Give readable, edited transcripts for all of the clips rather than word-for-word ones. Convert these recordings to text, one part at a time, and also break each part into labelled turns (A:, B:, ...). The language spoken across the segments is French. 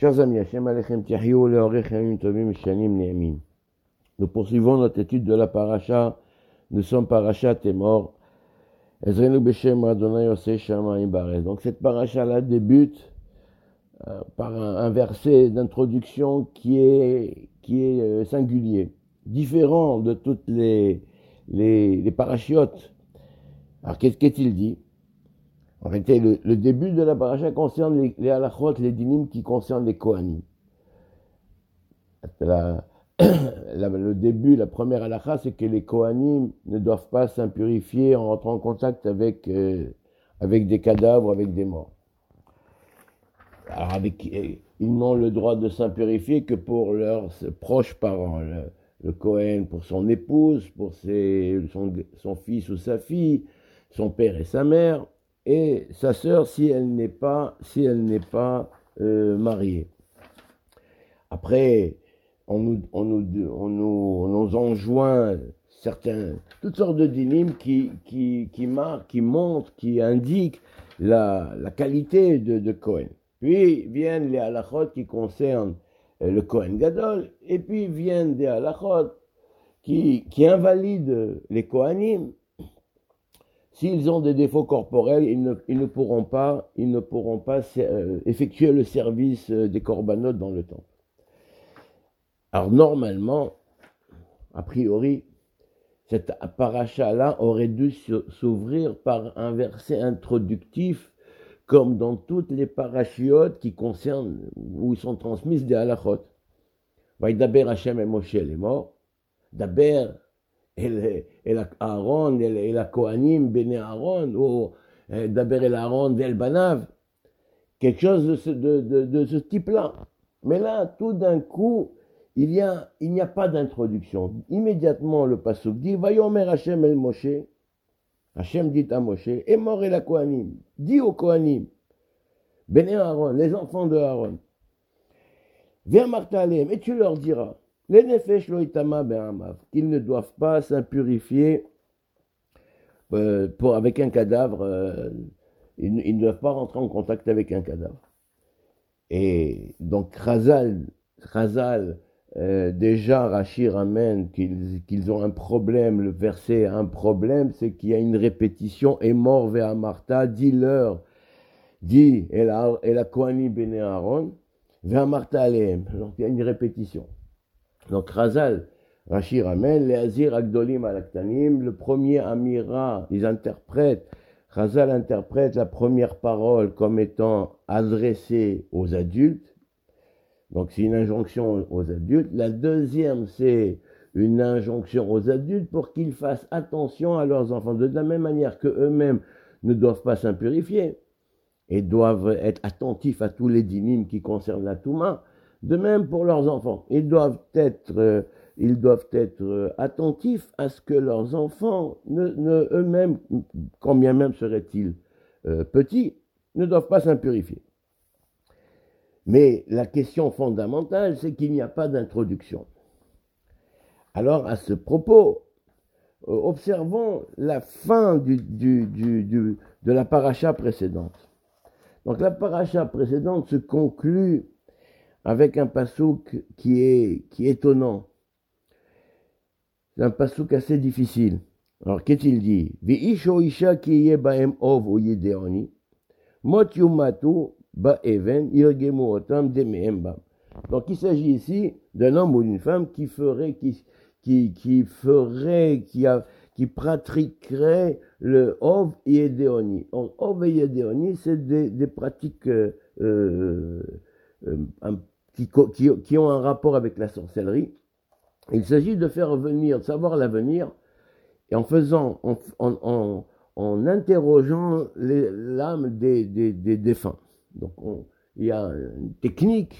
A: Chers amis, Hashem Alechem Tiahiou Leorech Yamim Tovim Shanim Ne'emim. Nous poursuivons notre étude de la paracha. Nous sommes paracha Témor. Ezrenu Beshem Adonai Oseh Shamayim Barez. Donc cette paracha-là débute par un verset d'introduction qui est singulier, différent de toutes les parachiotes. Alors qu'est-il dit? En réalité, le début de la paracha concerne les halachot, les dinim qui concernent les kohanim. Le début, la première halacha, c'est que les kohanim ne doivent pas s'impurifier en rentrant en contact avec des cadavres, avec des morts. Alors ils n'ont le droit de s'impurifier que pour leurs proches parents. Le Kohen pour son épouse, pour son fils ou sa fille, son père et sa mère, et sa sœur si elle n'est pas mariée. Après, on nous enjoint toutes sortes de dinim qui marquent, qui montrent, qui indiquent la qualité de Kohen. Puis viennent les halachot qui concernent le Kohen Gadol, et puis viennent des halachot qui invalident les Kohanim. S'ils ont des défauts corporels, ils ne pourront pas effectuer le service des korbanot dans le temple. Alors normalement, a priori, cette paracha-là aurait dû s'ouvrir par un verset introductif, comme dans toutes les parachiotes qui concernent, où ils sont transmises des halachot. Vaïdaber Hashem et Moshe les morts, Daber et Aaron et la Kohanim Bene Aaron, ou Daber el Aaron vel Banav, quelque chose de ce type-là. Mais là, tout d'un coup, il n'y a pas d'introduction. Immédiatement, le pasuk dit, Vayomer Hashem el Moshe, Hashem dit à Moshe, et mort et la Kohanim, dit aux Kohanim, Bene Aaron, les enfants de Aaron, viens Martalem, et tu leur diras, les nefesh lo itama be'amav, qu'ils ne doivent pas s'impurifier avec un cadavre, ils ne doivent pas rentrer en contact avec un cadavre. Et donc Chazal, déjà Rashi ramène qu'ils ont un problème, le verset a un problème, c'est qu'il y a une répétition, et mort ve'amarta, dis-leur, dit, et la Kohanim Bene Aaron, ve'amarta alehem, donc il y a une répétition. Donc Rashi ramène, les Azir Agdolim Alaktanim, le premier Amira, Chazal interprète la première parole comme étant adressée aux adultes, donc c'est une injonction aux adultes. La deuxième, c'est une injonction aux adultes pour qu'ils fassent attention à leurs enfants, de la même manière qu'eux-mêmes ne doivent pas s'impurifier et doivent être attentifs à tous les dinim qui concernent la Touma. De même pour leurs enfants, ils doivent être attentifs à ce que leurs enfants, eux-mêmes, quand bien même seraient-ils petits, ne doivent pas s'impurifier. Mais la question fondamentale, c'est qu'il n'y a pas d'introduction. Alors, à ce propos, observons la fin de la paracha précédente. Donc, la paracha précédente se conclut avec un passouk qui est étonnant. C'est un passouk assez difficile. Alors, qu'est-il dit? Ve'ish o isha ki yeh bahem ov o yedeoni, mot yumatu ba'even yirgemu otam demehem bam. Donc, il s'agit ici d'un homme ou d'une femme qui pratiquerait le ov yedeoni. Ov et yedeoni, c'est des pratiques qui ont un rapport avec la sorcellerie. Il s'agit de de savoir l'avenir, et en interrogeant l'âme des défunts. Donc, il y a une technique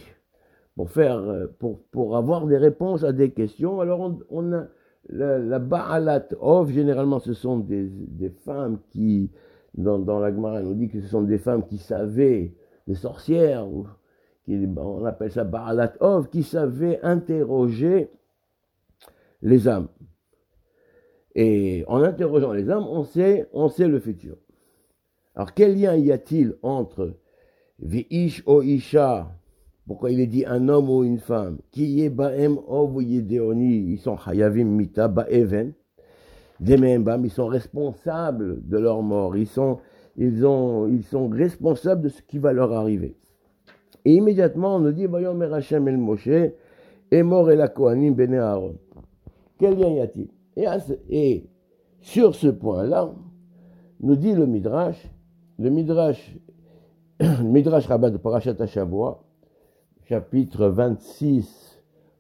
A: pour avoir des réponses à des questions. Alors, on a la Ba'alat Ov, généralement, ce sont des femmes qui, dans la Gemara, on dit que ce sont des femmes qui savaient, des sorcières, on appelle ça Ba'alat Ov, qui savaient interroger les âmes. Et en interrogeant les âmes, on sait le futur. Alors, quel lien y a-t-il entre Ve'ish o Isha Pourquoi il est dit un homme ou une femme? Qui est Baem Ov Yedeoni, ils sont Hayavim Mita Baeven, des Membam, ils sont responsables de leur mort, ils sont responsables de ce qui va leur arriver. Et immédiatement, on nous dit, voyons, Merachem el Moshe, et mort et la Kohanim Bene Aaron. Quel lien y a-t-il? Et sur ce point-là, nous dit le Midrash Rabbah de Parashat HaShavua, chapitre 26,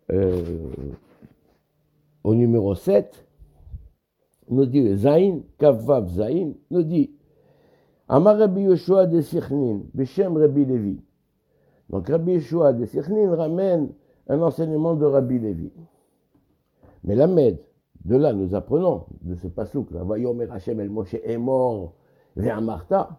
A: au numéro 7, nous dit Zain, Kavav Zain, nous dit Amar Rabbi Yoshua de Sichnin, Beshem Rabbi Levi. Donc Rabbi Yoshua de Sichnin ramène un enseignement de Rabbi Levi. Mais Lamed, de là nous apprenons, de ce pasouk, là, Vayomer Hashem el Moshe est mort vers Martha.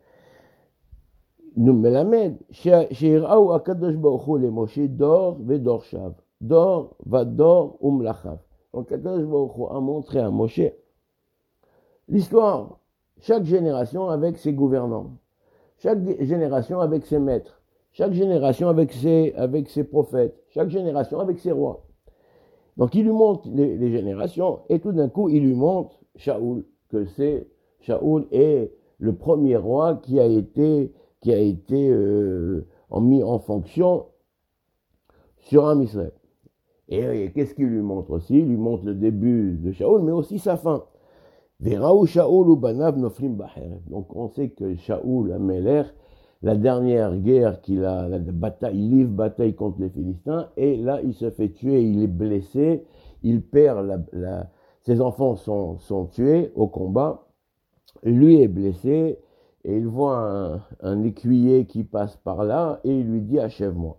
A: Nous Melamed, Sheiraou Akadosh Baruch Hu le Moshe dor vedor shav, dor vador umlachav. Donc Akadosh Baruch Hu a montré à Moshe l'histoire, chaque génération avec ses gouvernants, chaque génération avec ses maîtres, chaque génération avec ses prophètes, chaque génération avec ses rois. Donc il lui montre les générations et tout d'un coup il lui montre Shaoul, que Shaoul est le premier roi qui a été mis en fonction sur un Israël. Et qu'est-ce qu'il lui montre aussi? Il lui montre le début de Shaoul, mais aussi sa fin. Veraou Shaoul ou Banav Noflim Baher. Donc on sait que Shaoul, Améler, la dernière guerre qu'il a, la bataille, il livre bataille contre les Philistins, et là il se fait tuer, il est blessé, il perd ses enfants sont tués au combat, lui est blessé, et il voit un écuyer qui passe par là, et il lui dit achève-moi.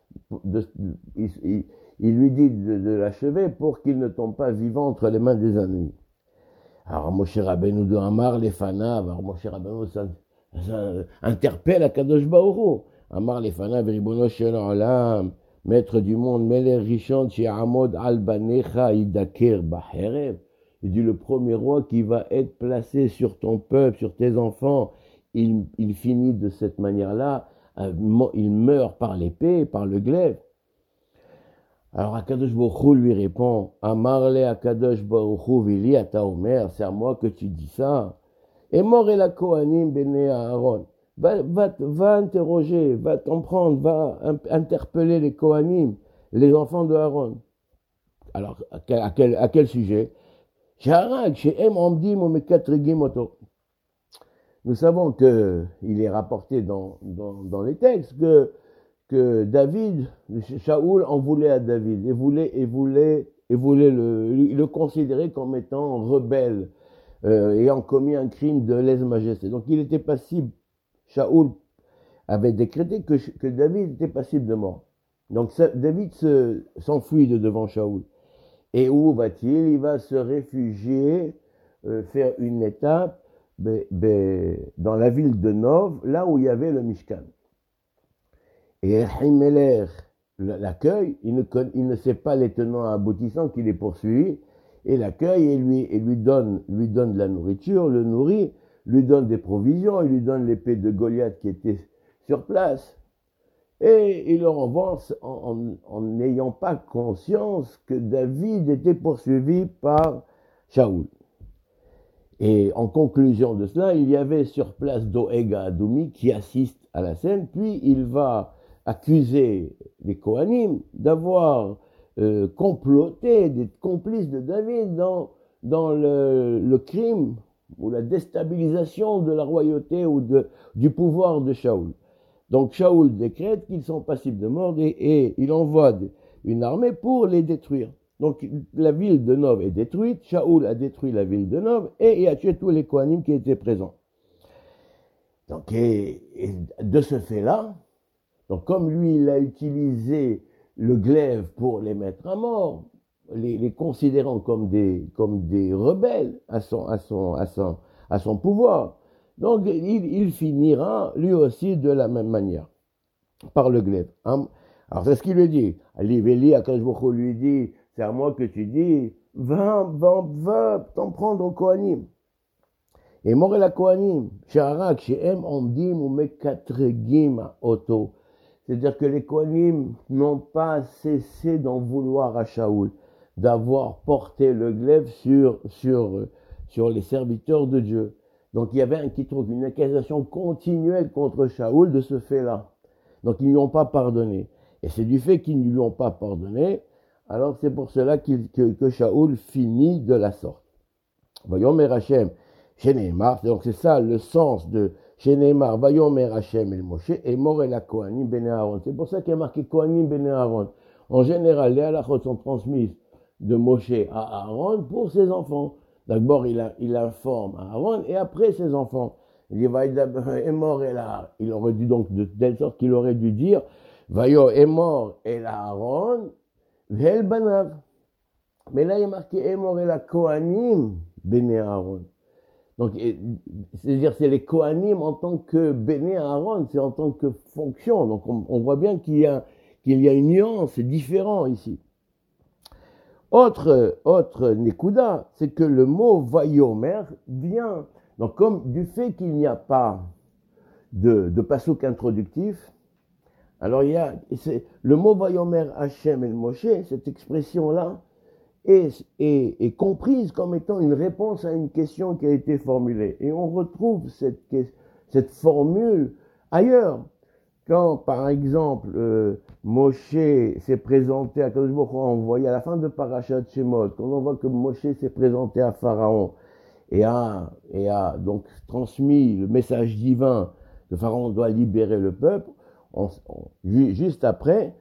A: Il lui dit de l'achever pour qu'il ne tombe pas vivant entre les mains des ennemis. Alors Moshe Rabbeinu de Amar les Fanav, alors Moshe Rabbeinu interpelle Akadosh Baruch Hu. Amar les Fanav, Ribono shel Olam, maître du monde, Meler Rishon she'amod al banecha idaker baherev. Il dit le premier roi qui va être placé sur ton peuple, sur tes enfants, il finit de cette manière-là, il meurt par l'épée, par le glaive. Alors Akadosh Baruch Hu lui répond, Amar le Akadosh Baruch Hu vili ata omer, c'est à moi que tu dis ça. Et mort et la Kohanim bene Aaron. Va interroger, va t'en prendre, va interpeller les Kohanim, les enfants de Aaron. Alors, à quel sujet? Nous savons qu'il est rapporté dans les textes que David, Shaoul en voulait à David, et voulait le considérer comme étant rebelle, ayant commis un crime de lèse-majesté. Donc il était passible, Shaoul avait décrété que David était passible de mort. Donc David s'enfuit de devant Shaoul. Et où va-t-il? Il va se réfugier, faire une étape dans la ville de Nov, là où il y avait le Mishkan. Et Himeler l'accueille, il ne sait pas les tenants aboutissants qu'il est poursuivi, et l'accueille et lui donne de la nourriture, le nourrit, lui donne des provisions, il lui donne l'épée de Goliath qui était sur place, et il le renvoie en n'ayant pas conscience que David était poursuivi par Shaoul. Et en conclusion de cela, il y avait sur place Doeg Adoumi qui assiste à la scène, puis il va accuser les Kohanim d'avoir comploté, d'être complices de David dans le crime ou la déstabilisation de la royauté ou du pouvoir de Shaoul. Donc Shaoul décrète qu'ils sont passibles de mort et il envoie une armée pour les détruire. Donc la ville de Nov est détruite, Shaoul a détruit la ville de Nov et il a tué tous les Kohanim qui étaient présents. Donc et de ce fait-là, donc comme lui il a utilisé le glaive pour les mettre à mort, les considérant comme des rebelles à son pouvoir, donc il finira lui aussi de la même manière, par le glaive. Alors c'est ce qu'il lui dit. Ali Veli, Akadosh Baruch Hu lui dit, c'est à moi que tu dis, va t'en prendre au Kohanim. Et Morel à Kohanim, Sharak, Shehem Omdim ou Mekatregim Oto. C'est-à-dire que les Kohanim n'ont pas cessé d'en vouloir à Shaoul, d'avoir porté le glaive sur les serviteurs de Dieu. Donc il y avait une accusation continuelle contre Shaoul de ce fait-là. Donc ils ne lui ont pas pardonné. Et c'est du fait qu'ils ne lui ont pas pardonné, alors c'est pour cela que Shaoul finit de la sorte. Vayomer Hashem, Sheneemar, donc c'est ça le sens de Sheneemar, Vayomer Hashem el Moshe, et Mor el Kohanim ben Aaron. C'est pour ça qu'il y a marqué Kohanim ben Aaron. En général, les halachot sont transmises de Moshe à Aaron pour ses enfants. D'abord, il informe Aaron et après ses enfants. Il dit, Emor el Aaron. Il aurait dû donc, de telle sorte qu'il aurait dû dire, Vayo Emor el Aaron, Vel Banav. Mais là, il y a marqué Emor el Kohanim ben Aaron. Donc, c'est-à-dire, c'est les Kohanim en tant que Béné Aaron, c'est en tant que fonction. Donc, on voit bien qu'il y a une nuance, c'est différent ici. Autre Nekuda, c'est que le mot Vayomer vient, donc comme du fait qu'il n'y a pas de passouk introductif, alors le mot Vayomer Hashem el Moshe, cette expression-là, est comprise comme étant une réponse à une question qui a été formulée. Et on retrouve cette formule ailleurs. Quand, par exemple, Moshe s'est présenté à Kadosh Baruch Hu, on voit à la fin de Parashat Shemot, quand on voit que Moshe s'est présenté à Pharaon et a donc transmis le message divin que Pharaon doit libérer le peuple, juste après,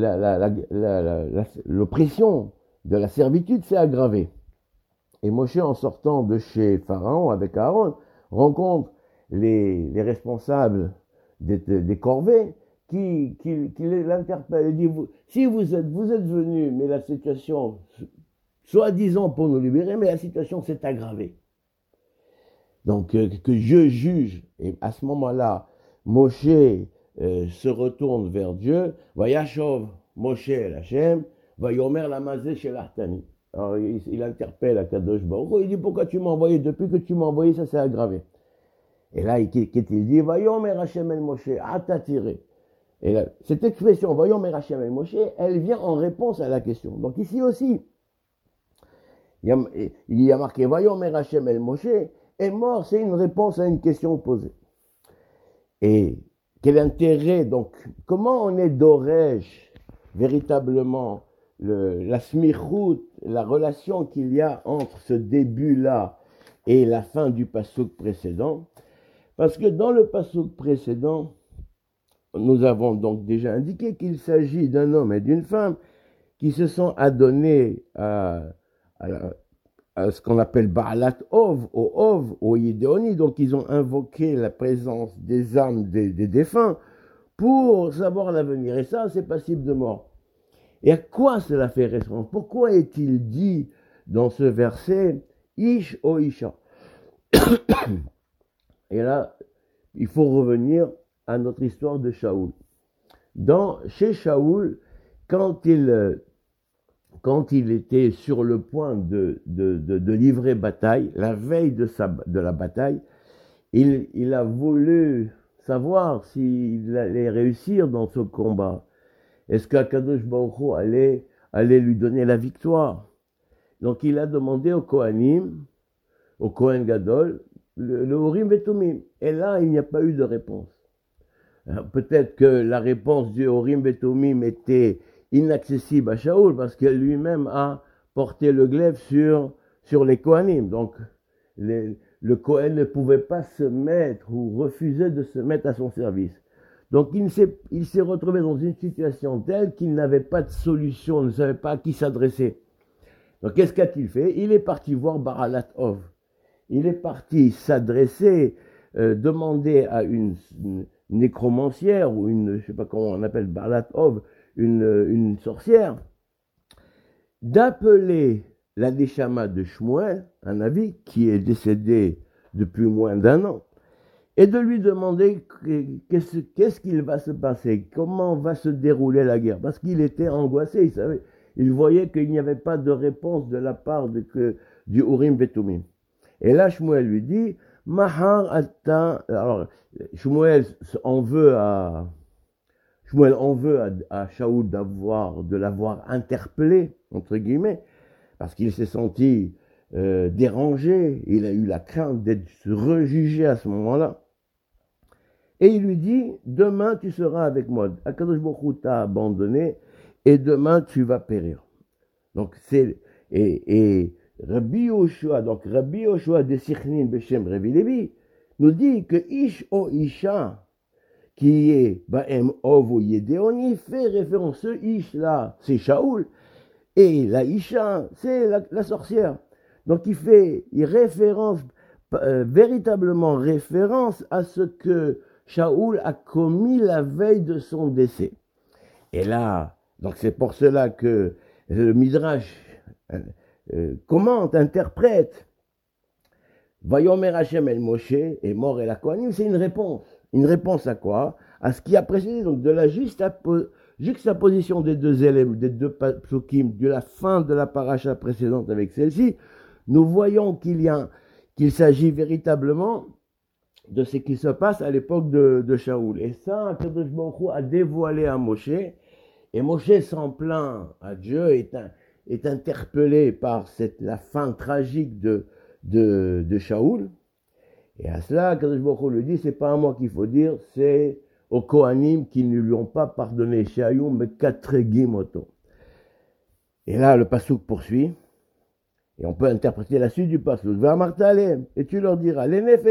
A: l'oppression de la servitude s'est aggravée. Et Moshe, en sortant de chez Pharaon avec Aaron, rencontre les responsables des corvées qui l'interpellent et disent, si vous êtes venus, mais la situation, soi-disant pour nous libérer, mais la situation s'est aggravée. Donc, que Dieu juge. Et à ce moment-là, Moshe se retourne vers Dieu, Vayashov Moshe el Hashem, Vayomer lamazé chez l'Artani. Alors, il interpelle à Kadosh Baruch Hu, il dit, pourquoi tu m'as envoyé? Depuis que tu m'as envoyé, ça s'est aggravé. Et là, qu'est-il dit? Vayomer Hashem el Moshe, atatiré. Et là, cette expression, Vayomer Hashem el Moshe, elle vient en réponse à la question. Donc ici aussi, il y a marqué Vayomer Hashem el Moshe, est mort, c'est une réponse à une question posée. Et quel intérêt, donc, comment on est d'Oresh, véritablement, la smichout, la relation qu'il y a entre ce début-là et la fin du passouk précédent? Parce que dans le passouk précédent, nous avons donc déjà indiqué qu'il s'agit d'un homme et d'une femme qui se sont adonnés à ce qu'on appelle Baalat Ov, au Yidéoni. Donc ils ont invoqué la présence des âmes des défunts pour savoir l'avenir. Et ça, c'est passible de mort. Et à quoi cela fait référence? Pourquoi est-il dit dans ce verset Ish o Isha? Et là, il faut revenir à notre histoire de Shaoul. Chez Shaoul, quand il était sur le point de livrer bataille, la veille de la bataille, il a voulu savoir s'il allait réussir dans ce combat. Est-ce qu'Akadosh Baruch Hu allait lui donner la victoire? Donc il a demandé au Kohanim, au Kohen Gadol, le Urim et Tumim. Et là, il n'y a pas eu de réponse. Peut-être que la réponse du Urim et Tumim était inaccessible à Shaoul parce que lui-même a porté le glaive sur les Kohanim. Donc, le Kohen ne pouvait pas se mettre ou refuser de se mettre à son service. Donc, il s'est retrouvé dans une situation telle qu'il n'avait pas de solution, ne savait pas à qui s'adresser. Donc, qu'est-ce qu'a-t-il fait? Il est parti voir Baalat Ov. Il est parti s'adresser, demander à une nécromancière ou je ne sais pas comment on appelle Baalat Ov, une sorcière, d'appeler la Neshama de Shmuel, un Navi qui est décédé depuis moins d'1 an, et de lui demander qu'est-ce qu'il va se passer, comment va se dérouler la guerre, parce qu'il était angoissé, il voyait qu'il n'y avait pas de réponse de la part du Urim Vetumim. Et là, Shmuel lui dit, Mahar Atta, alors Shmuel en veut à Shmuel en veut à Shaoul de l'avoir interpellé, entre guillemets, parce qu'il s'est senti dérangé, il a eu la crainte d'être rejugé à ce moment-là. Et il lui dit, demain tu seras avec moi. Akadosh Baruch Hu t'a abandonné et demain tu vas périr. Donc et Rabbi Yoshua, de Sichnin Beshem Rabbi Levi, nous dit que Ish o Isha, qui est Baem Ovo Yedeoni, fait référence, ce Ish là, c'est Shaoul, et la Isha, c'est la sorcière. Donc il référence, véritablement référence à ce que Shaoul a commis la veille de son décès. Et là, donc c'est pour cela que le Midrash commente, interprète, Vayomer Hashem el Moshe est mort et la Kohanim, c'est une réponse. Une réponse à quoi? À ce qui a précédé, donc de la juxtaposition des deux élèves, des deux psukim, de la fin de la paracha précédente avec celle-ci, nous voyons qu'il s'agit véritablement de ce qui se passe à l'époque de Shaoul. Et ça, Kadosh Baruch Hu a dévoilé à Moshe, et Moshe s'en plaint à Dieu, est interpellé par la fin tragique de Shaoul. Et à cela, Kadosh Baruch Hu lui dit, c'est pas à moi qu'il faut dire, c'est aux Kohanim qui ne lui ont pas pardonné Shaoul, mais Katregim Oto. Et là, le passouk poursuit, et on peut interpréter la suite du passouk. Et tu leur diras,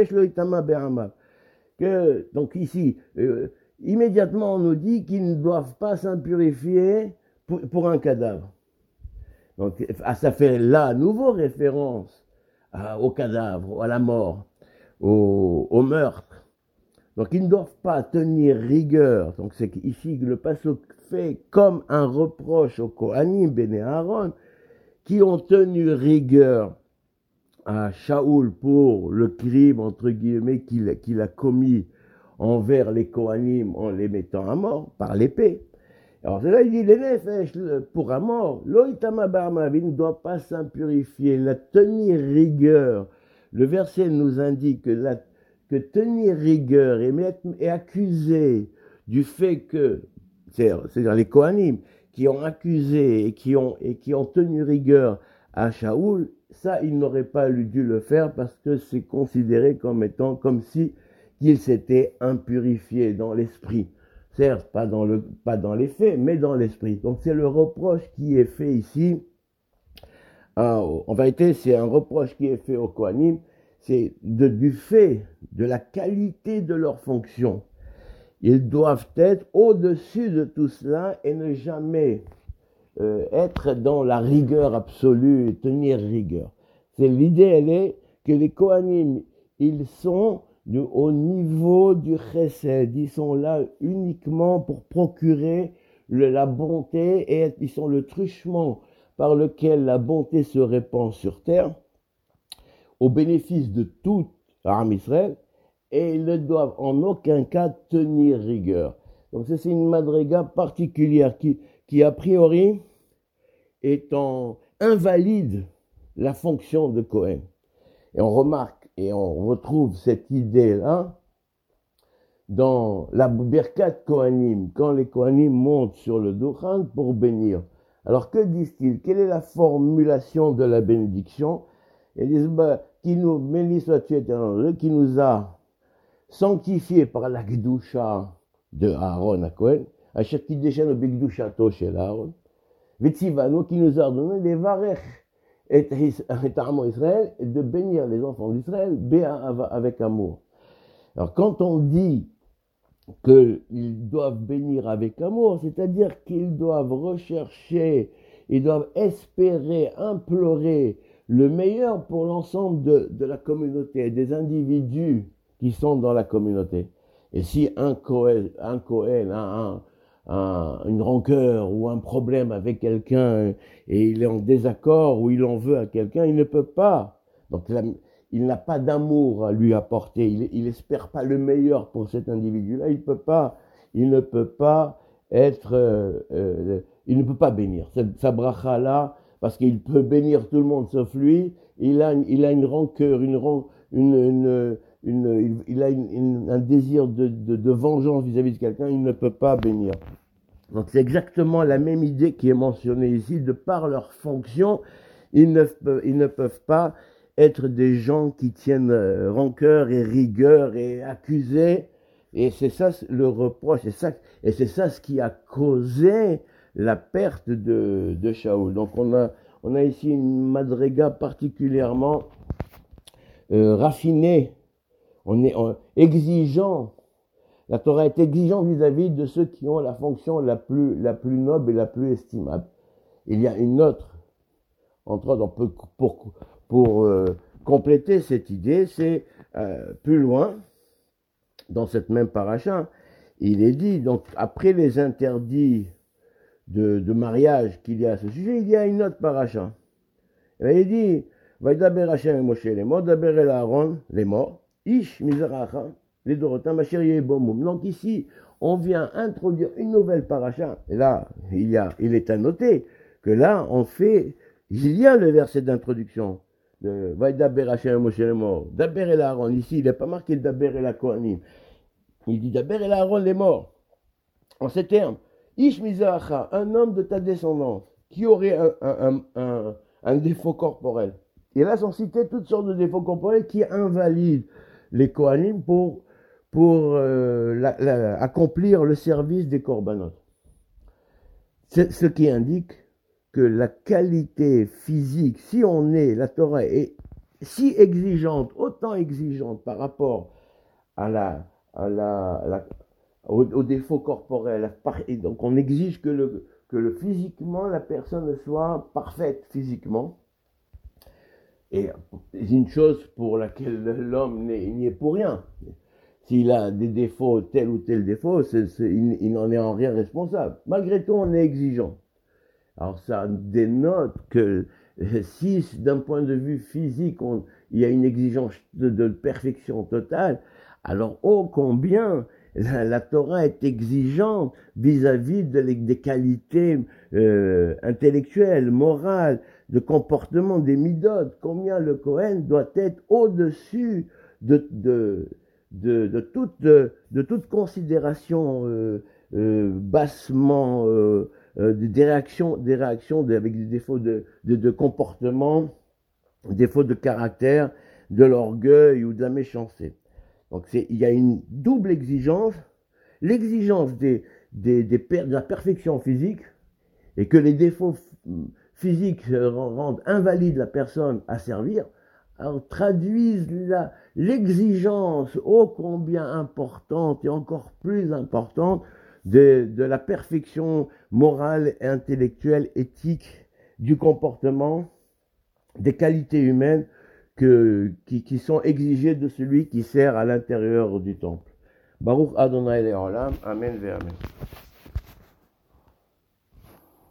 A: que, donc ici, immédiatement on nous dit qu'ils ne doivent pas s'impurifier pour un cadavre. Donc ça fait là à nouveau référence au cadavre, à la mort, au meurtre. Donc ils ne doivent pas tenir rigueur. Donc c'est ici que le passouk fait comme un reproche aux Kohanim, Béné Aaron, qui ont tenu rigueur à Shaoul pour le crime, entre guillemets, qu'il a commis envers les Kohanim en les mettant à mort par l'épée. Alors c'est là il dit, les nefesh, pour un mort, l'oitama barmavi ne doit pas s'impurifier, la tenir rigueur. Le verset nous indique que tenir rigueur et accuser du fait que, c'est-à-dire les Kohanim, qui ont accusé et qui ont tenu rigueur à Shaoul, ça, ils n'auraient pas dû le faire parce que c'est considéré comme si qu'il s'était impurifié dans l'esprit. Certes, pas dans les faits, mais dans l'esprit. Donc c'est le reproche qui est fait ici. En vérité, c'est un reproche qui est fait aux Kohanim, c'est du fait de la qualité de leur fonction. Ils doivent être au-dessus de tout cela et ne jamais être dans la rigueur absolue, tenir rigueur. L'idée, elle est que les Kohanim, ils sont au niveau du chesed, ils sont là uniquement pour procurer la bonté et ils sont le truchement par lequel la bonté se répand sur terre au bénéfice de tout Am Israël, et ils ne doivent en aucun cas tenir rigueur. Donc c'est une madriga particulière qui a priori invalide la fonction de Kohen. Et on remarque et on retrouve cette idée-là dans la Birkat Kohanim, quand les Kohanim montent sur le Dukhan pour bénir. Alors que disent-ils? Quelle est la formulation de la bénédiction? Ils disent, béni sois-tu éternel, qui nous a sanctifié par la Gdusha de Aaron à Kohen, à chaque Kideshan au Bigdushato chez Aaron, Vetsivano qui nous a ordonné les Varech et Amo Israël, et de bénir les enfants d'Israël avec amour. Alors quand on dit qu'ils doivent bénir avec amour, c'est-à-dire qu'ils doivent rechercher, ils doivent espérer, implorer le meilleur pour l'ensemble de la communauté, des individus qui sont dans la communauté. Et si un Kohen a une rancœur ou un problème avec quelqu'un et il est en désaccord ou il en veut à quelqu'un, il ne peut pas. Donc il n'a pas d'amour à lui apporter, il espère pas le meilleur pour cet individu-là, il ne peut pas bénir. Sa bracha là, parce qu'il peut bénir tout le monde sauf lui, il a une rancœur, il a un désir de vengeance vis-à-vis de quelqu'un, il ne peut pas bénir. Donc c'est exactement la même idée qui est mentionnée ici. De par leur fonction, ils ne peuvent pas être des gens qui tiennent rancœur et rigueur et accuser. Et c'est ça le reproche, et c'est ça ce qui a causé la perte de Shaoul. Donc on a ici une madriga particulièrement raffinée. On est exigeant. La Torah est exigeante vis-à-vis de ceux qui ont la fonction la plus noble et la plus estimable. Il y a une autre, entre autres, pour compléter cette idée, c'est plus loin, dans cette même paracha, il est dit, donc après les interdits de mariage qu'il y a à ce sujet, il y a une autre paracha. Et il dit, Vaidaber Hashem et Moshe les morts, Daber el Aaron les morts, Ish Mizracha, les Dorotam, Asher Yebomum. Donc ici, on vient introduire une nouvelle paracha. Et là, il est à noter que là, il y a le verset d'introduction. Vaidaber Hashem et Moshe les morts, Daber el Aaron. Ici, il n'est pas marqué Daber el Kohanim. Il dit Daber el Aaron les morts. En ces termes, Ish Mizracha, un homme de ta descendance, qui aurait un défaut corporel. Et là sont cités toutes sortes de défauts corporels qui invalident les Kohanim pour accomplir le service des korbanot. C'est ce qui indique que la qualité physique, si la Torah est si exigeante, autant exigeante par rapport au défaut corporel, et donc on exige que physiquement la personne soit parfaite physiquement. Et c'est une chose pour laquelle l'homme n'y est pour rien. S'il a des défauts, tel ou tel défaut, il n'en est en rien responsable. Malgré tout, on est exigeant. Alors ça dénote que si d'un point de vue physique, il y a une exigence de perfection totale, alors ô combien la Torah est exigeante vis-à-vis des qualités intellectuelles, morales, de comportement, des midot. Combien le Kohen doit être au-dessus de toute considération bassement, des réactions avec des défauts de comportement, défauts de caractère, de l'orgueil ou de la méchanceté. Donc il y a une double exigence, l'exigence de la perfection physique, et que les défauts physiques rendent invalide la personne à servir, alors traduisent l'exigence ô combien importante et encore plus importante de la perfection morale, intellectuelle, éthique, du comportement, des qualités humaines qui sont exigées de celui qui sert à l'intérieur du temple. Baruch Adonai Le'olam, Amen ve Amen.